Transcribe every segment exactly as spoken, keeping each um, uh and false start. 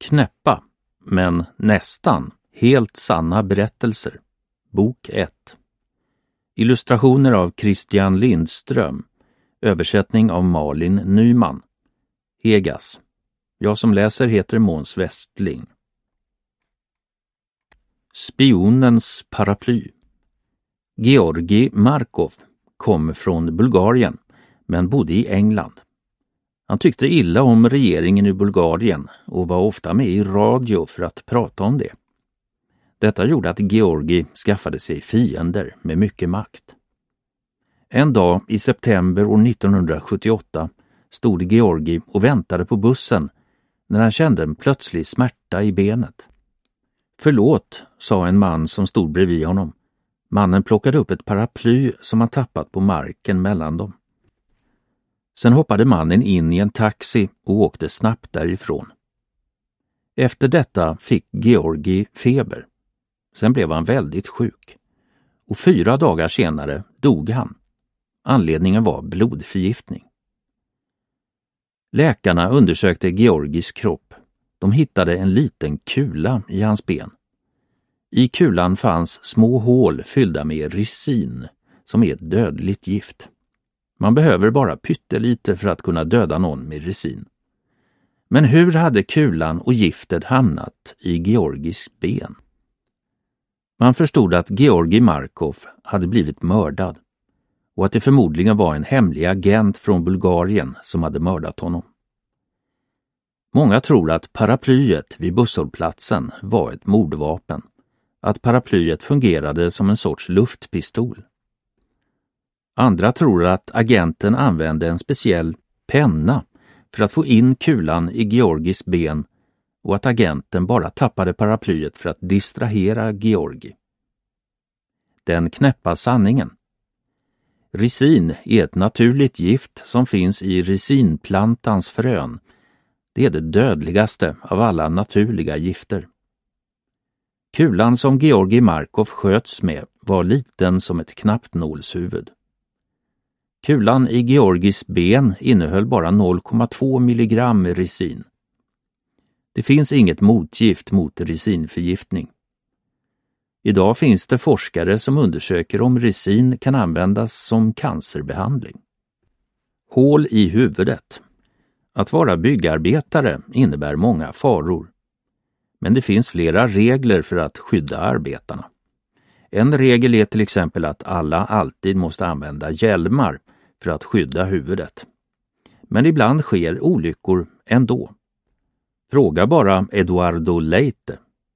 Knäppa, men nästan helt sanna berättelser. Bok ett. Illustrationer av Christian Lindström. Översättning av Malin Nyman. Hegas. Jag som läser heter Måns Westling. Spionens paraply. Georgi Markov kom från Bulgarien men bodde i England. Han tyckte illa om regeringen i Bulgarien och var ofta med i radio för att prata om det. Detta gjorde att Georgi skaffade sig fiender med mycket makt. En dag i september år nittonhundrasjuttioåtta stod Georgi och väntade på bussen när han kände en plötslig smärta i benet. Förlåt, sa en man som stod bredvid honom. Mannen plockade upp ett paraply som han tappat på marken mellan dem. Sen hoppade mannen in i en taxi och åkte snabbt därifrån. Efter detta fick Georgi feber. Sen blev han väldigt sjuk. Och fyra dagar senare dog han. Anledningen var blodförgiftning. Läkarna undersökte Georgis kropp. De hittade en liten kula i hans ben. I kulan fanns små hål fyllda med ricin, som är ett dödligt gift. Man behöver bara pyttelite för att kunna döda någon med ricin. Men hur hade kulan och giftet hamnat i Georgis ben? Man förstod att Georgi Markov hade blivit mördad och att det förmodligen var en hemlig agent från Bulgarien som hade mördat honom. Många tror att paraplyet vid busshållplatsen var ett mordvapen, att paraplyet fungerade som en sorts luftpistol. Andra tror att agenten använde en speciell penna för att få in kulan i Georgis ben och att agenten bara tappade paraplyet för att distrahera Georgi. Den knäppa sanningen. Ricin är ett naturligt gift som finns i ricinplantans frön. Det är det dödligaste av alla naturliga gifter. Kulan som Georgi Markov sköts med var liten som ett knappnålshuvud. Kulan i Georgis ben innehöll bara noll komma två milligram ricin. Det finns inget motgift mot ricinförgiftning. Idag finns det forskare som undersöker om ricin kan användas som cancerbehandling. Hål i huvudet. Att vara byggarbetare innebär många faror. Men det finns flera regler för att skydda arbetarna. En regel är till exempel att alla alltid måste använda hjälmar för att skydda huvudet. Men ibland sker olyckor ändå. Fråga bara Eduardo Leite.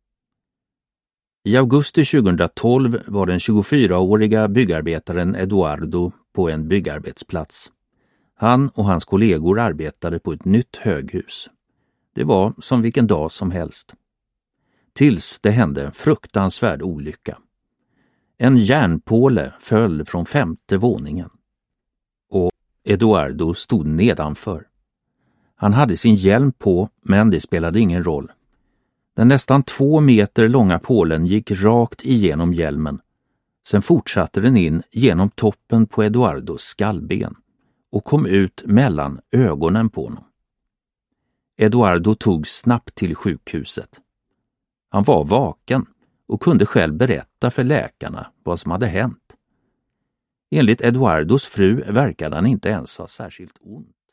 I augusti tjugohundratolv var den tjugofyraåriga byggarbetaren Eduardo på en byggarbetsplats. Han och hans kollegor arbetade på ett nytt höghus. Det var som vilken dag som helst. Tills det hände en fruktansvärd olycka. En järnpåle föll från femte våningen. Och Eduardo stod nedanför. Han hade sin hjälm på, men det spelade ingen roll. Den nästan två meter långa pålen gick rakt igenom hjälmen. Sen fortsatte den in genom toppen på Eduardos skallben och kom ut mellan ögonen på honom. Eduardo tog snabbt till sjukhuset. Han var vaken och kunde själv berätta för läkarna vad som hade hänt. Enligt Eduardos fru verkade han inte ens ha särskilt ont.